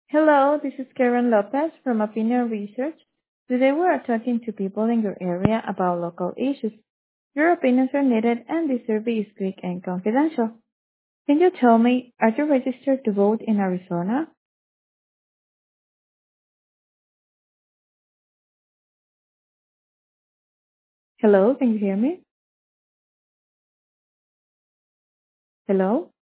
Hello, this is Karen Lopez from Opinion Research. Today we are talking to people in your area about local issues. Your opinions are needed and this survey is quick and confidential. Can you tell me, are you registered to vote in Arizona? Hello, can you hear me? Hello?